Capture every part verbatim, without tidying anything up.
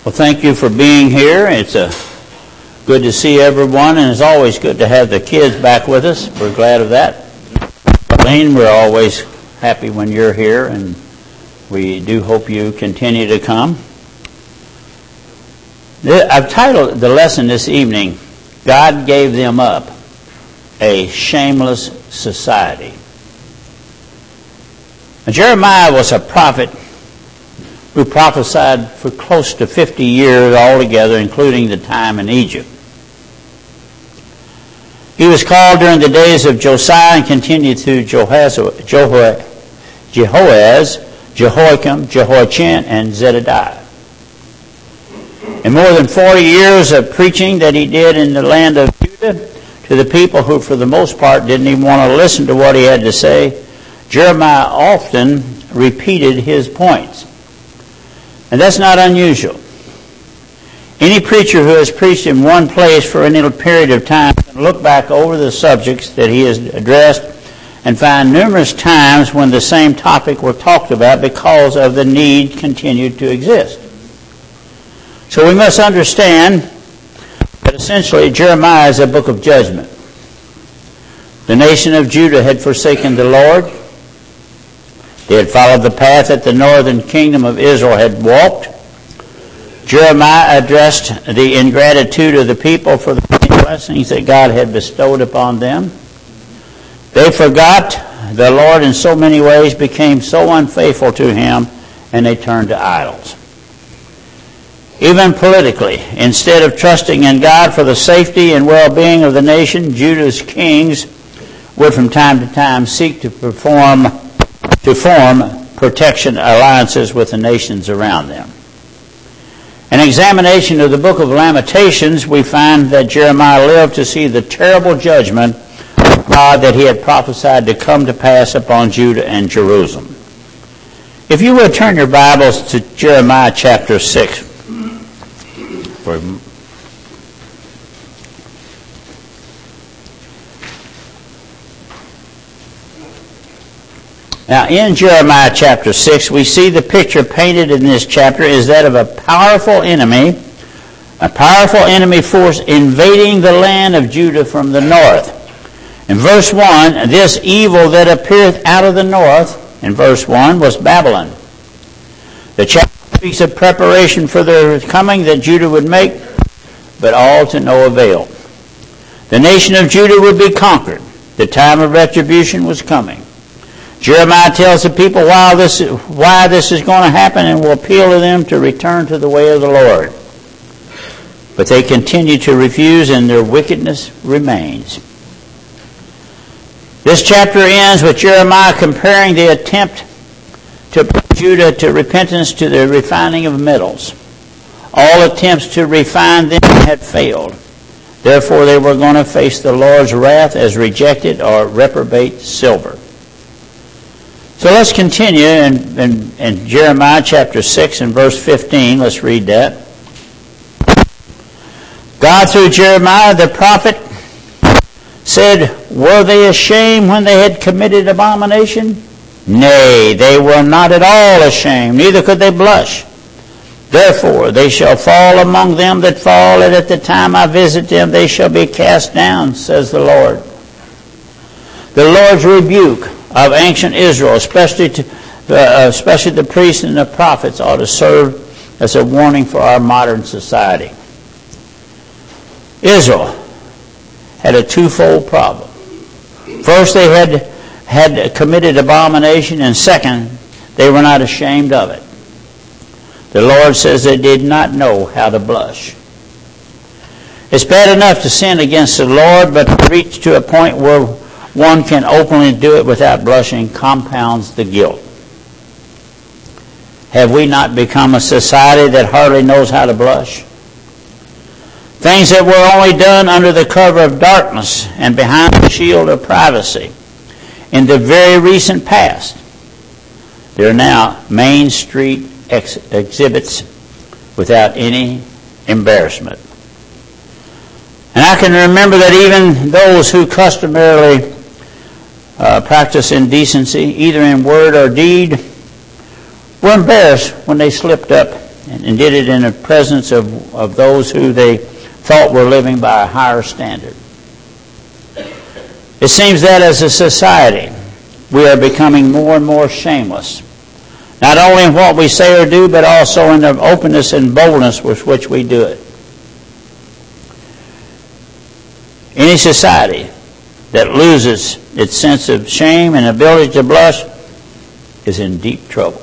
Well, thank you for being here. It's a good to see everyone, and it's always good to have the kids back with us. We're glad of that. Arlene, we're always happy when you're here, and we do hope you continue to come. I've titled the lesson this evening, God Gave Them Up, a Shameless Society. Now, Jeremiah was a prophet who prophesied for close to fifty years altogether, including the time in Egypt. He was called during the days of Josiah and continued through Jehoaz, Jehoiakim, Jehoiachin, and Zedediah. In more than forty years of preaching that he did in the land of Judah to the people who, for the most part, didn't even want to listen to what he had to say, Jeremiah often repeated his points. And that's not unusual. Any preacher who has preached in one place for any period of time can look back over the subjects that he has addressed and find numerous times when the same topic were talked about because of the need continued to exist. So we must understand that essentially Jeremiah is a book of judgment. The nation of Judah had forsaken the Lord. They had followed the path that the northern kingdom of Israel had walked. Jeremiah addressed the ingratitude of the people for the many blessings that God had bestowed upon them. They forgot the Lord in so many ways, became so unfaithful to Him, and they turned to idols. Even politically, instead of trusting in God for the safety and well-being of the nation, Judah's kings would from time to time seek to perform to form protection alliances with the nations around them. An examination of the book of Lamentations, we find that Jeremiah lived to see the terrible judgment of God that he had prophesied to come to pass upon Judah and Jerusalem. If you would turn your Bibles to Jeremiah chapter six. For Now, in Jeremiah chapter six, we see the picture painted in this chapter is that of a powerful enemy, a powerful enemy force invading the land of Judah from the north. In verse one, this evil that appeareth out of the north, in verse one, was Babylon. The chapter speaks of preparation for their coming that Judah would make, but all to no avail. The nation of Judah would be conquered. The time of retribution was coming. Jeremiah tells the people why this, why this is going to happen and will appeal to them to return to the way of the Lord. But they continue to refuse, and their wickedness remains. This chapter ends with Jeremiah comparing the attempt to bring Judah to repentance to the refining of metals. All attempts to refine them had failed. Therefore, they were going to face the Lord's wrath as rejected or reprobate silver. So let's continue in, in, in Jeremiah chapter six and verse fifteen. Let's read that. God, through Jeremiah the prophet, said, were they ashamed when they had committed abomination? Nay, they were not at all ashamed, neither could they blush. Therefore they shall fall among them that fall, and at the time I visit them they shall be cast down, says the Lord. The Lord's rebuke of ancient Israel, especially to, uh, especially the priests and the prophets, ought to serve as a warning for our modern society. Israel had a twofold problem. First, they had had committed abomination, and second, they were not ashamed of it. The Lord says they did not know how to blush. It's bad enough to sin against the Lord, but to reach to a point where one can openly do it without blushing compounds the guilt. Have we not become a society that hardly knows how to blush? Things that were only done under the cover of darkness and behind the shield of privacy in the very recent past, they're now Main Street ex- exhibits without any embarrassment. And I can remember that even those who customarily Uh, practice indecency, either in word or deed, were embarrassed when they slipped up and did it in the presence of, of those who they thought were living by a higher standard. It seems that as a society, we are becoming more and more shameless, not only in what we say or do, but also in the openness and boldness with which we do it. Any society that loses its sense of shame and ability to blush is in deep trouble.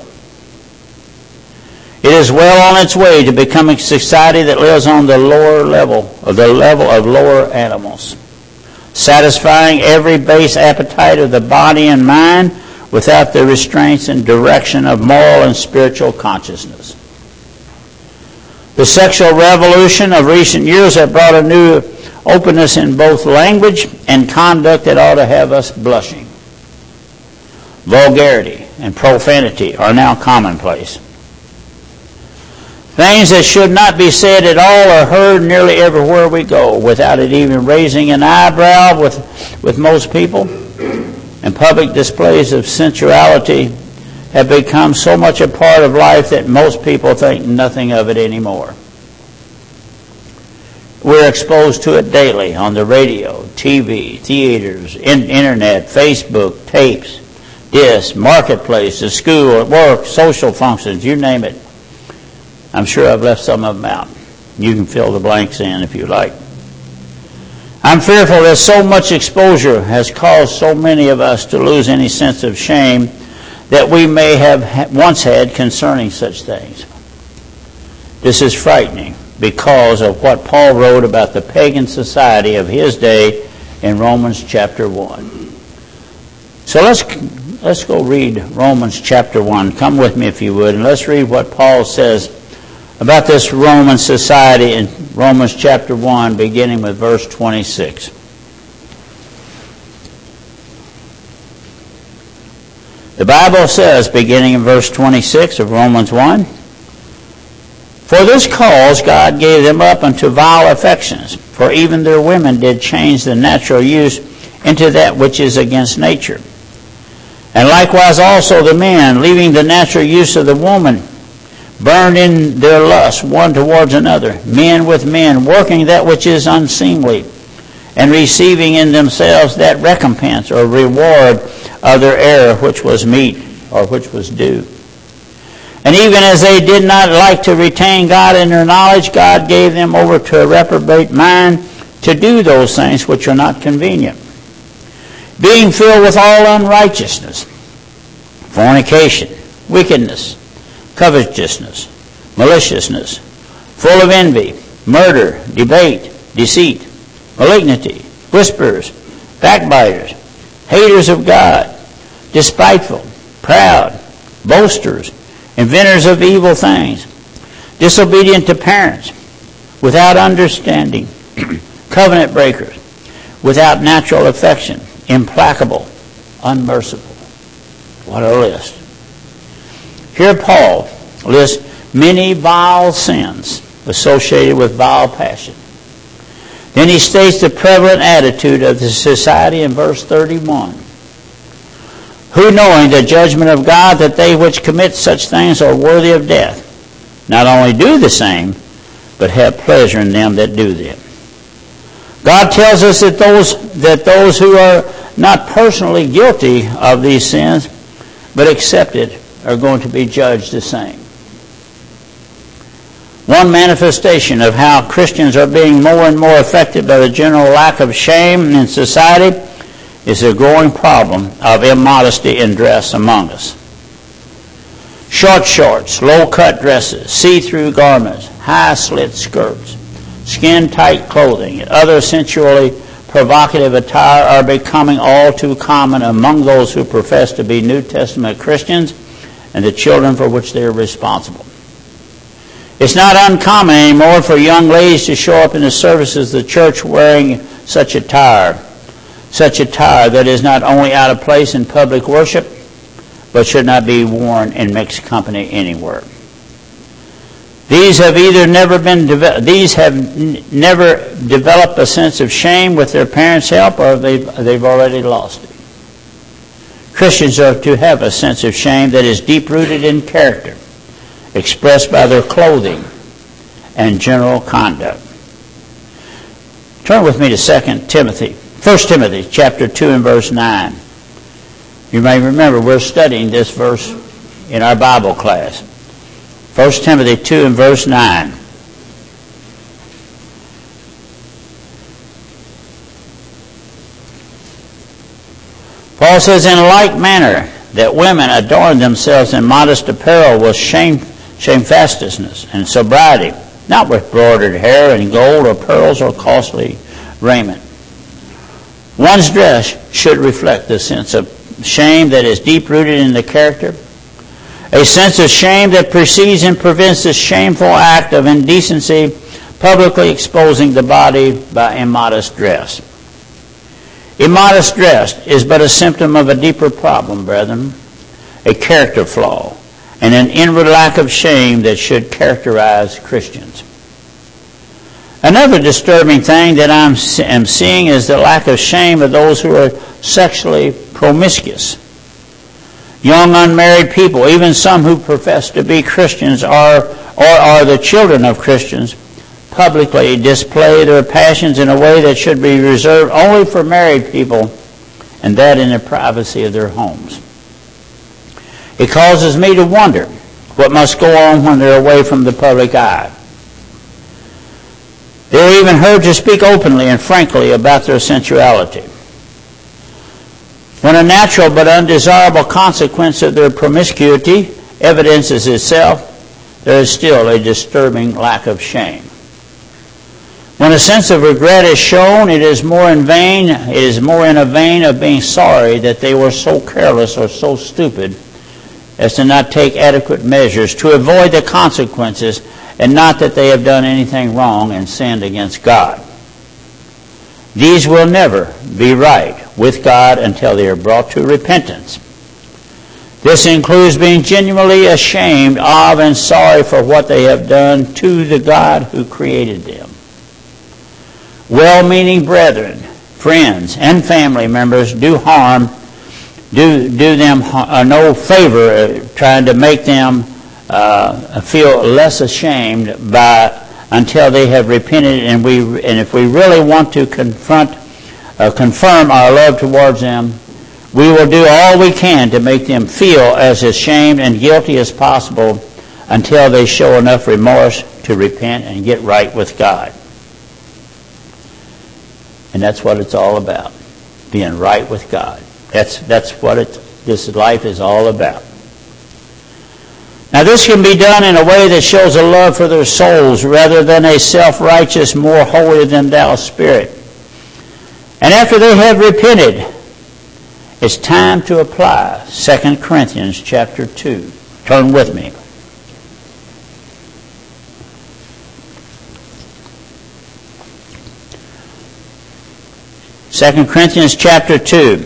It is well on its way to becoming a society that lives on the lower level, or the level of lower animals, satisfying every base appetite of the body and mind without the restraints and direction of moral and spiritual consciousness. The sexual revolution of recent years has brought a new openness in both language and conduct that ought to have us blushing. Vulgarity and profanity are now commonplace. Things that should not be said at all are heard nearly everywhere we go without it even raising an eyebrow with, with most people. And public displays of sensuality have become so much a part of life that most people think nothing of it anymore. We're exposed to it daily on the radio, T V, theaters, in, internet, Facebook, tapes, discs, marketplace, the school, at work, social functions, you name it. I'm sure I've left some of them out. You can fill the blanks in if you like. I'm fearful that so much exposure has caused so many of us to lose any sense of shame that we may have once had concerning such things. This is frightening because of what Paul wrote about the pagan society of his day in Romans chapter one. So let's let's go read Romans chapter one. Come with me if you would, and let's read what Paul says about this Roman society in Romans chapter one, beginning with verse twenty-six. The Bible says, beginning in verse twenty-six of Romans one, "For this cause God gave them up unto vile affections, for even their women did change the natural use into that which is against nature. And likewise also the men, leaving the natural use of the woman, burned in their lust one towards another, men with men, working that which is unseemly, and receiving in themselves that recompense or reward of their error which was meet, or which was due. And even as they did not like to retain God in their knowledge, God gave them over to a reprobate mind to do those things which are not convenient, being filled with all unrighteousness, fornication, wickedness, covetousness, maliciousness, full of envy, murder, debate, deceit, malignity, whisperers, backbiters, haters of God, despiteful, proud, boasters, inventors of evil things, disobedient to parents, without understanding, covenant breakers, without natural affection, implacable, unmerciful." What a list. Here Paul lists many vile sins associated with vile passion. Then he states the prevalent attitude of the society in verse thirty-one. "Who, knowing the judgment of God, that they which commit such things are worthy of death, not only do the same, but have pleasure in them that do them." God tells us that those, that those who are not personally guilty of these sins, but accepted, are going to be judged the same. One manifestation of how Christians are being more and more affected by the general lack of shame in society is the growing problem of immodesty in dress among us. Short shorts, low-cut dresses, see-through garments, high-slit skirts, skin-tight clothing, and other sensually provocative attire are becoming all too common among those who profess to be New Testament Christians and the children for which they are responsible. It's not uncommon anymore for young ladies to show up in the services of the church wearing such attire, such attire that is not only out of place in public worship, but should not be worn in mixed company anywhere. These have either never been de- these have n- never developed a sense of shame with their parents' help, or they've, they've already lost it. Christians are to have a sense of shame that is deep-rooted in character expressed by their clothing and general conduct. Turn with me to Second Timothy, First Timothy chapter two and verse nine. You may remember we're studying this verse in our Bible class. First Timothy two and verse nine. Paul says, in like manner that women adorn themselves in modest apparel with shame, shamefastness and sobriety, not with broidered hair and gold or pearls or costly raiment. One's dress should reflect the sense of shame that is deep-rooted in the character, a sense of shame that precedes and prevents the shameful act of indecency, publicly exposing the body by immodest dress. Immodest dress is but a symptom of a deeper problem, brethren, a character flaw, and an inward lack of shame that should characterize Christians. Another disturbing thing that I am seeing is the lack of shame of those who are sexually promiscuous. Young unmarried people, even some who profess to be Christians are, or are the children of Christians, publicly display their passions in a way that should be reserved only for married people, and that in the privacy of their homes. It causes me to wonder what must go on when they're away from the public eye. They're even heard to speak openly and frankly about their sensuality. When a natural but undesirable consequence of their promiscuity evidences itself, there is still a disturbing lack of shame. When a sense of regret is shown, it is more in vain, it is more in a vein of being sorry that they were so careless or so stupid as to not take adequate measures to avoid the consequences, and not that they have done anything wrong and sinned against God. These will never be right with God until they are brought to repentance. This includes being genuinely ashamed of and sorry for what they have done to the God who created them. Well-meaning brethren, friends, and family members do harm, do do them uh, no favor uh, trying to make them uh, feel less ashamed by until they have repented. And we and if we really want to confront, uh, confirm our love towards them, we will do all we can to make them feel as ashamed and guilty as possible until they show enough remorse to repent and get right with God. And that's what it's all about, being right with God. That's that's what it, this life is all about. Now this can be done in a way that shows a love for their souls rather than a self-righteous, more holier than thou spirit. And after they have repented, it's time to apply Second Corinthians chapter two. Turn with me. Second Corinthians chapter two.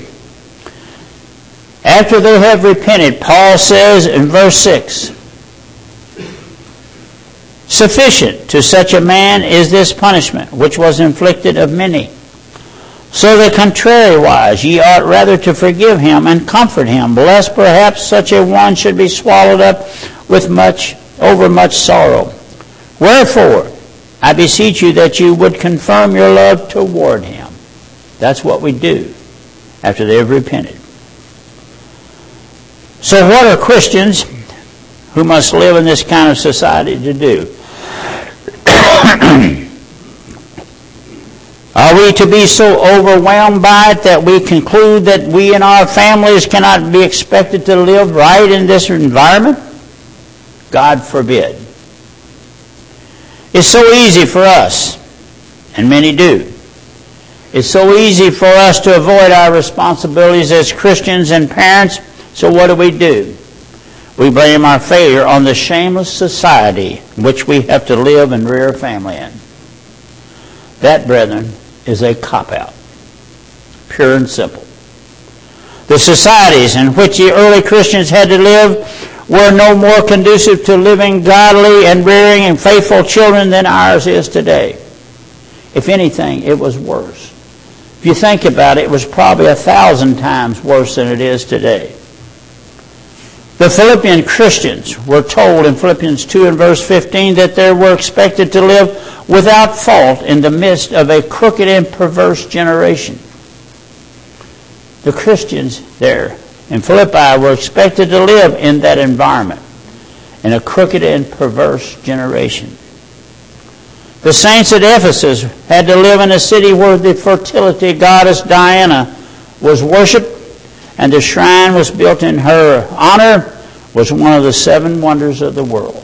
After they have repented, Paul says in verse six, sufficient to such a man is this punishment, which was inflicted of many. So that contrariwise ye ought rather to forgive him and comfort him, lest perhaps such a one should be swallowed up with much over much sorrow. Wherefore, I beseech you that you would confirm your love toward him. That's what we do after they have repented. So what are Christians who must live in this kind of society to do? Are we to be so overwhelmed by it that we conclude that we and our families cannot be expected to live right in this environment? God forbid. It's so easy for us, and many do. It's so easy for us to avoid our responsibilities as Christians and parents. So what do we do? We blame our failure on the shameless society in which we have to live and rear a family in. That, brethren, is a cop-out. Pure and simple. The societies in which the early Christians had to live were no more conducive to living godly and rearing and faithful children than ours is today. If anything, it was worse. If you think about it, it was probably a thousand times worse than it is today. The Philippian Christians were told in Philippians two and verse fifteen that they were expected to live without fault in the midst of a crooked and perverse generation. The Christians there in Philippi were expected to live in that environment, in a crooked and perverse generation. The saints at Ephesus had to live in a city where the fertility goddess Diana was worshipped, and the shrine was built in her honor, was one of the seven wonders of the world.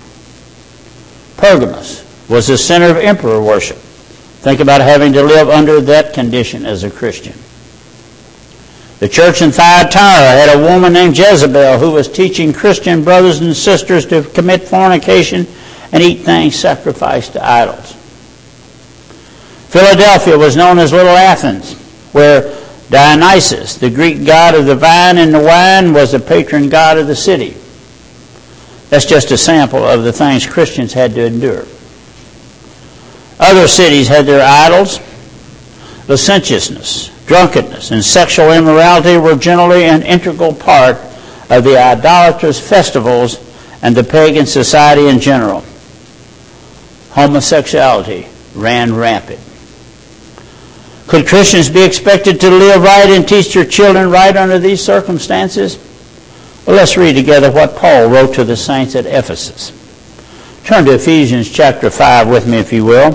Pergamos was the center of emperor worship. Think about having to live under that condition as a Christian. The church in Thyatira had a woman named Jezebel who was teaching Christian brothers and sisters to commit fornication and eat things sacrificed to idols. Philadelphia was known as Little Athens, where Dionysus, the Greek god of the vine and the wine, was the patron god of the city. That's just a sample of the things Christians had to endure. Other cities had their idols. Licentiousness, drunkenness, and sexual immorality were generally an integral part of the idolatrous festivals and the pagan society in general. Homosexuality ran rampant. Could Christians be expected to live right and teach their children right under these circumstances? Well, let's read together what Paul wrote to the saints at Ephesus. Turn to Ephesians chapter five with me, if you will.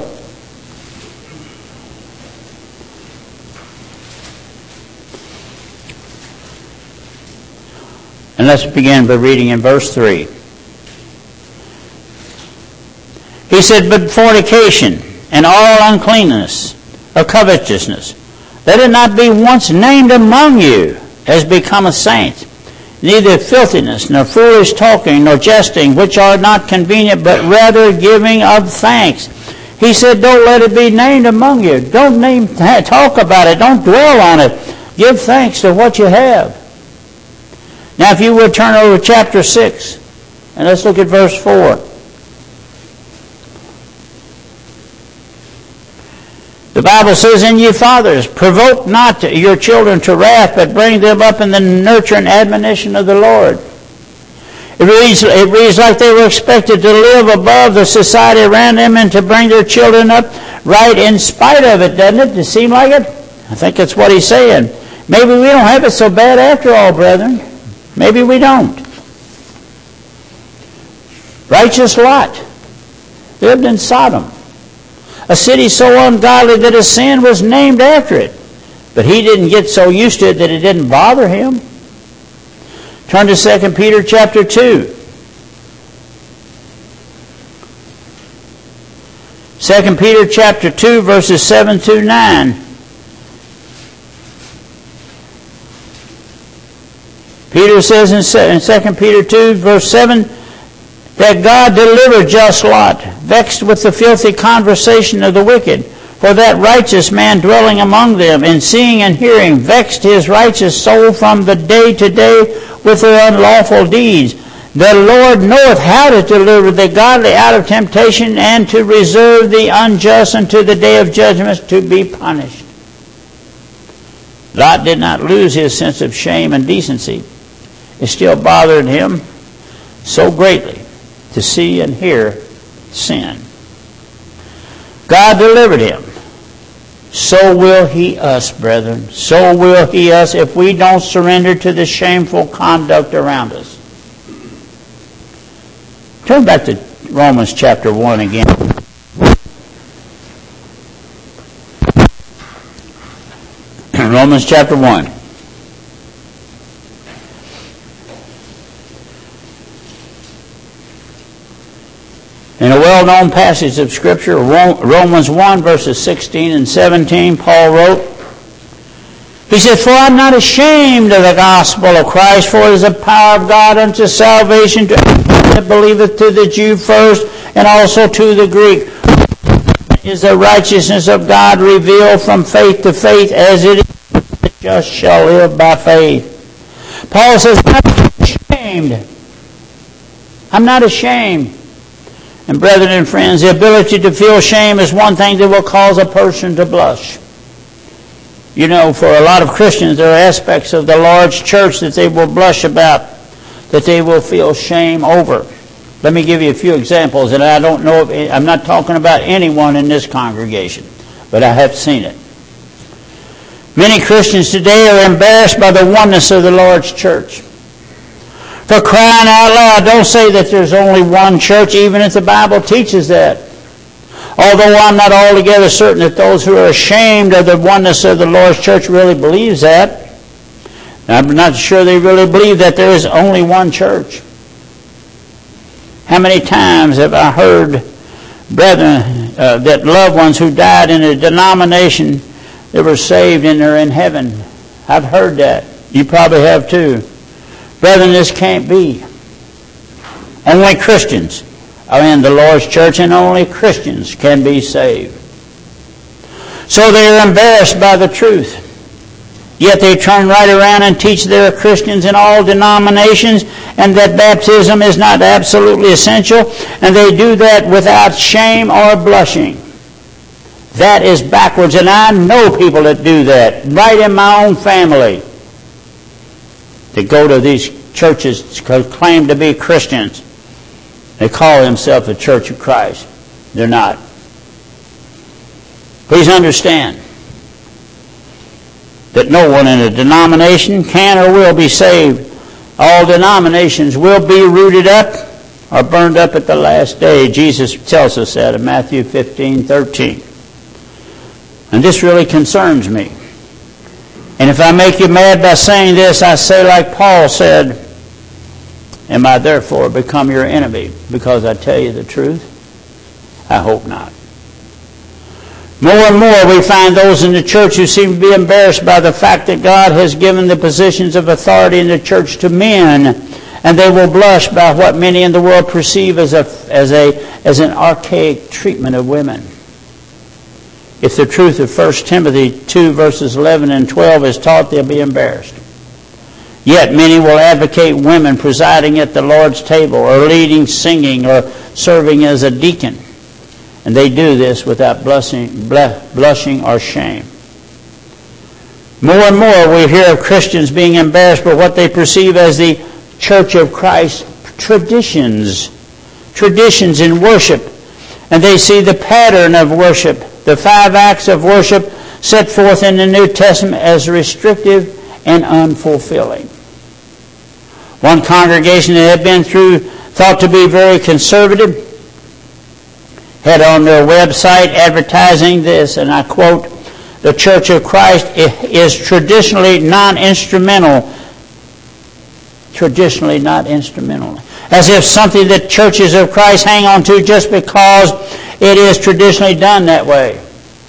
And let's begin by reading in verse three. He said, "But fornication and all uncleanness or covetousness, let it not be once named among you as becometh saints, neither filthiness, nor foolish talking, nor jesting, which are not convenient, but rather giving of thanks." He said, don't let it be named among you. Don't name, talk about it. Don't dwell on it. Give thanks to what you have. Now, if you would turn over to chapter six, and let's look at verse four. The Bible says, "And ye fathers, provoke not your children to wrath, but bring them up in the nurture and admonition of the Lord." It reads, it reads like they were expected to live above the society around them and to bring their children up right in spite of it, doesn't it? Does it seem like it? I think that's what he's saying. Maybe we don't have it so bad after all, brethren. Maybe we don't. Righteous Lot lived in Sodom, a city so ungodly that a sin was named after it. But he didn't get so used to it that it didn't bother him. Turn to Second Peter chapter two. Second Peter chapter two, verses seven through nine. Peter says in Second Peter two, verse seven, that God delivered just Lot, vexed with the filthy conversation of the wicked. For that righteous man dwelling among them, and seeing and hearing, vexed his righteous soul from the day to day with their unlawful deeds. The Lord knoweth how to deliver the godly out of temptation, and to reserve the unjust unto the day of judgment to be punished. Lot did not lose his sense of shame and decency. It still bothered him so greatly to see and hear sin. God delivered him. So will he us, brethren. So will he us if we don't surrender to the shameful conduct around us. Turn back to Romans chapter one again. Romans chapter one. In a well-known passage of Scripture, Romans one, verses sixteen and seventeen, Paul wrote, he said, "For I am not ashamed of the gospel of Christ, for it is the power of God unto salvation to everyone that believeth, to the Jew first, and also to the Greek. It is the righteousness of God revealed from faith to faith, as it is, the just shall live by faith." Paul says, I'm not ashamed. I'm not ashamed. And brethren and friends, the ability to feel shame is one thing that will cause a person to blush. You know, for a lot of Christians, there are aspects of the large church that they will blush about. that they will feel shame over. Let me give you a few examples, and I don't know if, I'm not talking about anyone in this congregation, but I have seen it. Many Christians today are embarrassed by the oneness of the Lord's church. For crying out loud, don't say that there's only one church, even if the Bible teaches that. Although I'm not altogether certain that those who are ashamed of the oneness of the Lord's church really believes that. I'm not sure they really believe that there is only one church. How many times have I heard brethren, uh, that loved ones who died in a denomination that were saved and they're in heaven? I've heard that. You probably have too. Brethren, this can't be. Only Christians are in the Lord's church, and only Christians can be saved. So they are embarrassed by the truth. Yet they turn right around and teach there are Christians in all denominations and that baptism is not absolutely essential, and they do that without shame or blushing. That is backwards, and I know people that do that, right in my own family. They go to these churches that claim to be Christians. They call themselves the Church of Christ. They're not. Please understand that no one in a denomination can or will be saved. All denominations will be rooted up or burned up at the last day. Jesus tells us that in Matthew fifteen thirteen. And this really concerns me. And if I make you mad by saying this, I say like Paul said, am I therefore become your enemy because I tell you the truth? I hope not. More and more we find those in the church who seem to be embarrassed by the fact that God has given the positions of authority in the church to men, and they will blush by what many in the world perceive as a, as a, as an archaic treatment of women. If the truth of First Timothy two verses eleven and twelve is taught, they'll be embarrassed. Yet many will advocate women presiding at the Lord's table or leading, singing, or serving as a deacon. And they do this without blushing, blushing or shame. More and more we hear of Christians being embarrassed by what they perceive as the Church of Christ traditions. Traditions in worship. And they see the pattern of worship, the five acts of worship set forth in the New Testament as restrictive and unfulfilling. One congregation that had been through, thought to be very conservative, had on their website advertising this, and I quote, "The Church of Christ is traditionally non-instrumental." Traditionally not instrumental. As if something that churches of Christ hang on to just because it is traditionally done that way.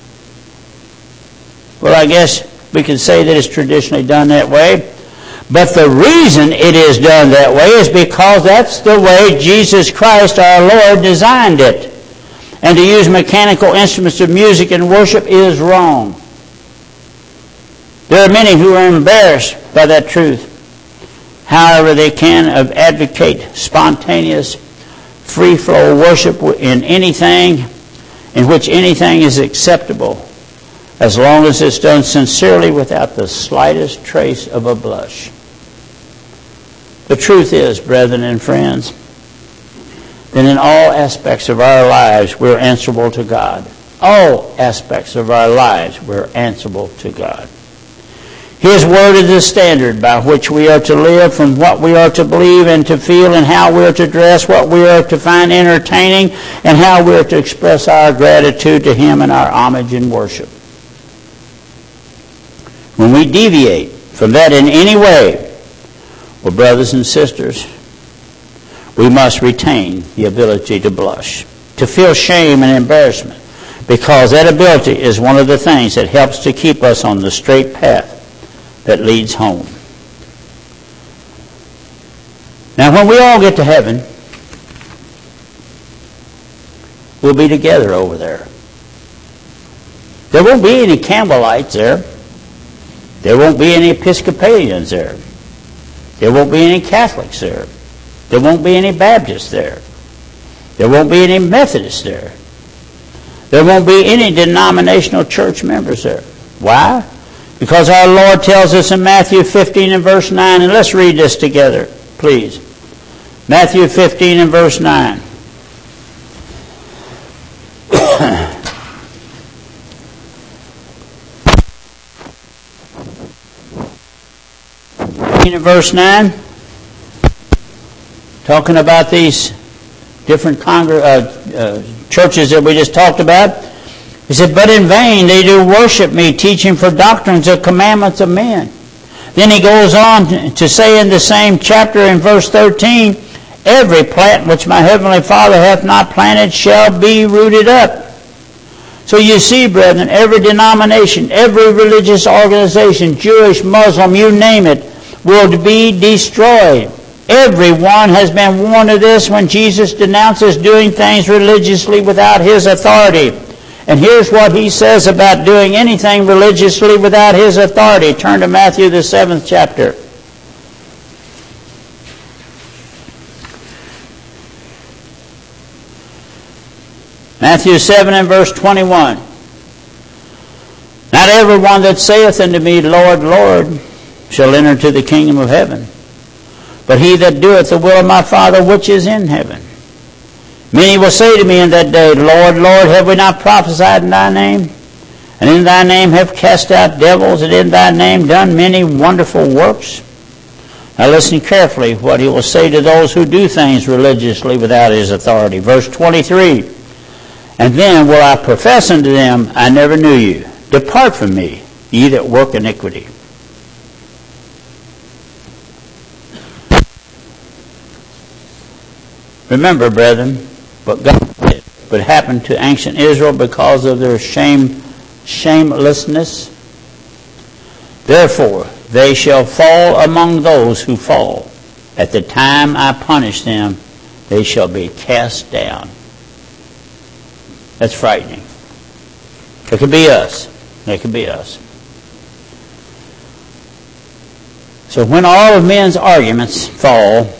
Well, I guess we could say that it's traditionally done that way. But the reason it is done that way is because that's the way Jesus Christ our Lord designed it. And to use mechanical instruments of music and worship is wrong. There are many who are embarrassed by that truth. However, they can advocate spontaneous, free-flow worship in anything, in which anything is acceptable, as long as it's done sincerely without the slightest trace of a blush. The truth is, brethren and friends, that in all aspects of our lives we're answerable to God. All aspects of our lives we're answerable to God. His Word is the standard by which we are to live, from what we are to believe and to feel, and how we are to dress, what we are to find entertaining, and how we are to express our gratitude to Him and our homage and worship. When we deviate from that in any way, well, brothers and sisters, we must retain the ability to blush, to feel shame and embarrassment, because that ability is one of the things that helps to keep us on the straight path that leads home. Now, when we all get to heaven, we'll be together over there. There won't be any Campbellites there. There won't be any Episcopalians there. There won't be any Catholics there. There won't be any Baptists there. There won't be any Methodists there. There won't be any denominational church members there. Why? Because our Lord tells us in Matthew fifteen and verse nine, and let's read this together, please. Matthew fifteen and verse nine. In verse nine, talking about these different congr- uh, uh, churches that we just talked about. He said, "But in vain they do worship me, teaching for doctrines of commandments of men." Then he goes on to say in the same chapter in verse thirteen, "Every plant which my heavenly Father hath not planted shall be rooted up." So you see, brethren, every denomination, every religious organization, Jewish, Muslim, you name it, will be destroyed. Everyone has been warned of this when Jesus denounces doing things religiously without His authority. And here's what He says about doing anything religiously without His authority. Turn to Matthew, the seventh chapter. Matthew seven and verse twenty-one. "Not everyone that saith unto me, Lord, Lord, shall enter into the kingdom of heaven, but he that doeth the will of my Father which is in heaven. Many will say to me in that day, Lord, Lord, have we not prophesied in thy name? And in thy name have cast out devils, and in thy name done many wonderful works?" Now listen carefully what he will say to those who do things religiously without his authority. Verse twenty-three, "And then will I profess unto them, I never knew you. Depart from me, ye that work iniquity." Remember, brethren, what God did, what happened to ancient Israel because of their shame, shamelessness. "Therefore they shall fall among those who fall. At the time I punish them, they shall be cast down." That's frightening. It could be us. It could be us. So when all of men's arguments fall,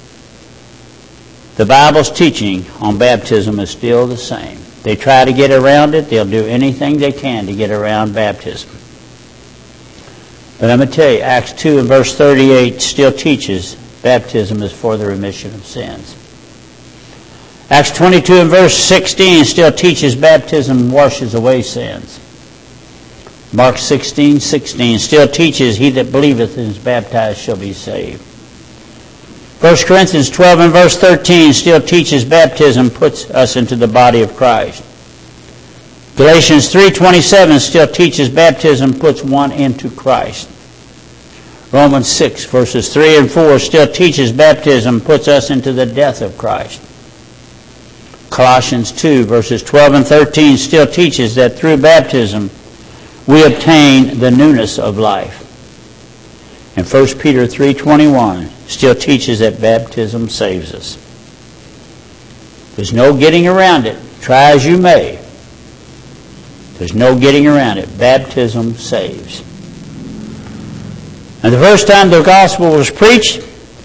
the Bible's teaching on baptism is still the same. They try to get around it. They'll do anything they can to get around baptism. But I'm going to tell you, Acts two and verse thirty-eight still teaches baptism is for the remission of sins. Acts twenty-two and verse sixteen still teaches baptism washes away sins. Mark sixteen sixteen still teaches, "He that believeth and is baptized shall be saved." First Corinthians twelve and verse thirteen still teaches baptism puts us into the body of Christ. Galatians three twenty-seven still teaches baptism puts one into Christ. Romans six verses three and four still teaches baptism puts us into the death of Christ. Colossians two verses twelve and thirteen still teaches that through baptism we obtain the newness of life. And First Peter three twenty-one still teaches that baptism saves us. There's no getting around it. Try as you may. There's no getting around it. Baptism saves. And the first time the gospel was preached,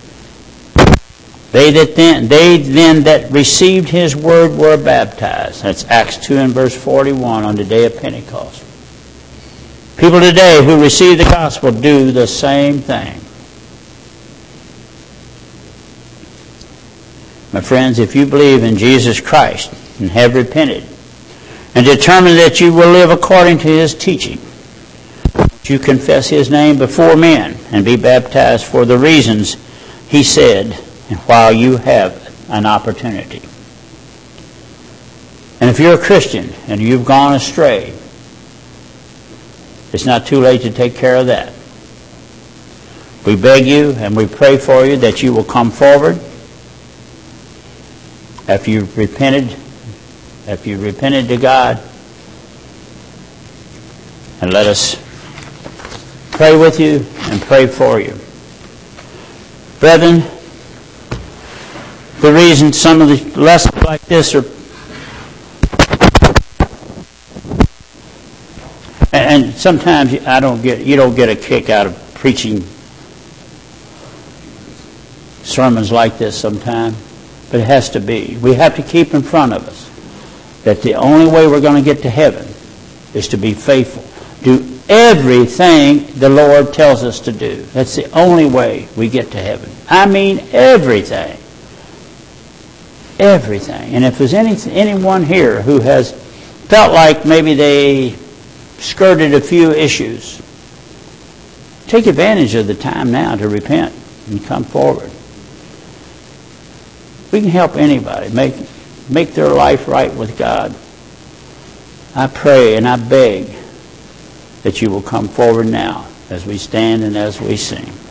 they that then, they then that received His word were baptized. That's Acts two and verse forty-one on the day of Pentecost. People today who receive the gospel do the same thing. My friends, if you believe in Jesus Christ and have repented and determined that you will live according to His teaching, you confess His name before men and be baptized for the reasons He said, and while you have an opportunity. And if you're a Christian and you've gone astray, it's not too late to take care of that. We beg you and we pray for you that you will come forward after you've repented, after you've repented to God, and let us pray with you and pray for you. Brethren, the reason some of the lessons like this are, and sometimes I don't get, you don't get a kick out of preaching sermons like this sometimes, but it has to be. We have to keep in front of us that the only way we're going to get to heaven is to be faithful. Do everything the Lord tells us to do. That's the only way we get to heaven. I mean everything. everything. And if there's any, anyone here who has felt like maybe they skirted a few issues, take advantage of the time now to repent and come forward. We can help anybody make make their life right with God. I pray and I beg that you will come forward now as we stand and as we sing.